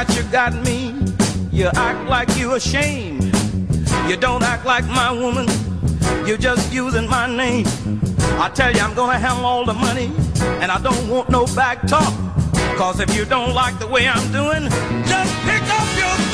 that you got me. You act like you ashamed. You don't act like my woman. You're just using my name. I tell you, I'm gonna handle all the money, and I don't want no back talk. Cause if you don't like the way I'm doing, just pick up your